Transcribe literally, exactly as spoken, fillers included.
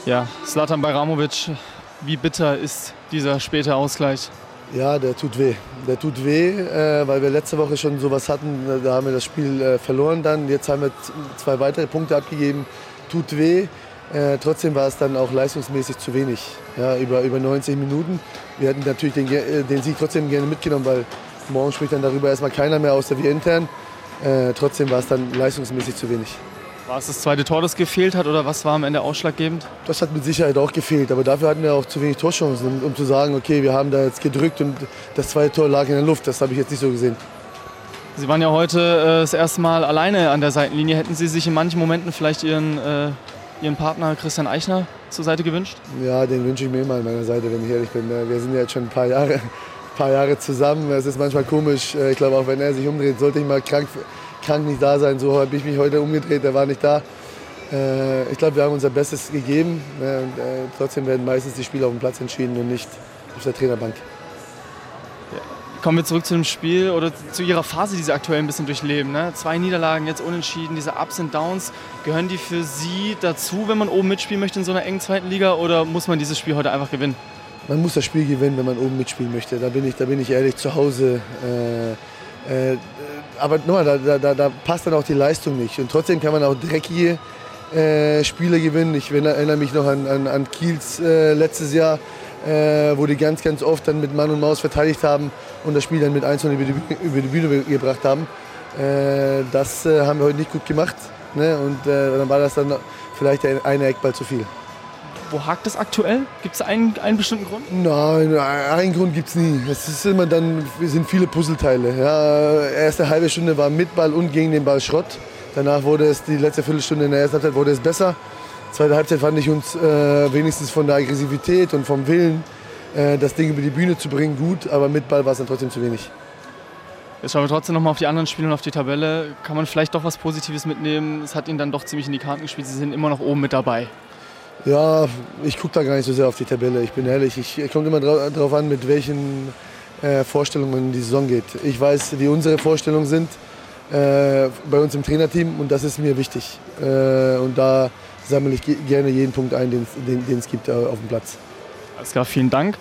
Ja, Zlatan Bajramović, wie bitter ist dieser späte Ausgleich? Ja, der tut weh. Der tut weh, äh, weil wir letzte Woche schon sowas hatten. Da haben wir das Spiel äh, verloren dann. Jetzt haben wir zwei weitere Punkte abgegeben. Tut weh. Äh, trotzdem war es dann auch leistungsmäßig zu wenig. Ja, über, über neunzig Minuten. Wir hätten natürlich den, den Sieg trotzdem gerne mitgenommen, weil morgen spricht dann darüber erstmal keiner mehr, außer wir intern. Äh, trotzdem war es dann leistungsmäßig zu wenig. War es das zweite Tor, das gefehlt hat, oder was war am Ende ausschlaggebend? Das hat mit Sicherheit auch gefehlt, aber dafür hatten wir auch zu wenig Torchancen, um, um zu sagen, okay, wir haben da jetzt gedrückt und das zweite Tor lag in der Luft. Das habe ich jetzt nicht so gesehen. Sie waren ja heute äh, das erste Mal alleine an der Seitenlinie. Hätten Sie sich in manchen Momenten vielleicht Ihren, äh, Ihren Partner Christian Eichner zur Seite gewünscht? Ja, den wünsche ich mir immer an meiner Seite, wenn ich ehrlich bin. Wir sind ja jetzt schon ein paar Jahre, ein paar Jahre zusammen. Es ist manchmal komisch. Ich glaube, auch wenn er sich umdreht, sollte ich mal krank krank nicht da sein. So habe ich mich heute umgedreht, er war nicht da. Äh, ich glaube, wir haben unser Bestes gegeben. Äh, und, äh, trotzdem werden meistens die Spiele auf dem Platz entschieden und nicht auf der Trainerbank. Ja. Kommen wir zurück zu dem Spiel oder zu Ihrer Phase, die Sie aktuell ein bisschen durchleben. Ne? Zwei Niederlagen, jetzt unentschieden, diese Ups und Downs. Gehören die für Sie dazu, wenn man oben mitspielen möchte in so einer engen zweiten Liga, oder muss man dieses Spiel heute einfach gewinnen? Man muss das Spiel gewinnen, wenn man oben mitspielen möchte. Da bin ich, da bin ich ehrlich zu Hause. Äh, äh, aber no, da, da, da passt dann auch die Leistung nicht. Und trotzdem kann man auch dreckige äh, Spiele gewinnen. Ich erinnere mich noch an, an, an Kiels äh, letztes Jahr, äh, wo die ganz, ganz oft dann mit Mann und Maus verteidigt haben und das Spiel dann mit eins über die, über die Bühne gebracht haben. Äh, das äh, haben wir heute nicht gut gemacht. Ne? Und äh, dann war das dann vielleicht ein, ein Eckball zu viel. Wo hakt es aktuell? Gibt es einen, einen bestimmten Grund? Nein, einen Grund gibt es nie. Es ist immer dann, wir sind viele Puzzleteile. Ja, erste halbe Stunde war mit Ball und gegen den Ball Schrott. Danach wurde es, die letzte Viertelstunde in der ersten Halbzeit wurde es besser. Zweite Halbzeit fand ich uns äh, wenigstens von der Aggressivität und vom Willen, äh, das Ding über die Bühne zu bringen, gut. Aber mit Ball war es dann trotzdem zu wenig. Jetzt schauen wir trotzdem noch mal auf die anderen Spiele und auf die Tabelle. Kann man vielleicht doch was Positives mitnehmen? Es hat Ihnen dann doch ziemlich in die Karten gespielt. Sie sind immer noch oben mit dabei. Ja, ich gucke da gar nicht so sehr auf die Tabelle, ich bin ehrlich. Ich, es kommt immer darauf an, mit welchen äh, Vorstellungen man in die Saison geht. Ich weiß, wie unsere Vorstellungen sind äh, bei uns im Trainerteam, und das ist mir wichtig. Äh, und da sammle ich gerne jeden Punkt ein, den es gibt äh, auf dem Platz. Alles klar, vielen Dank.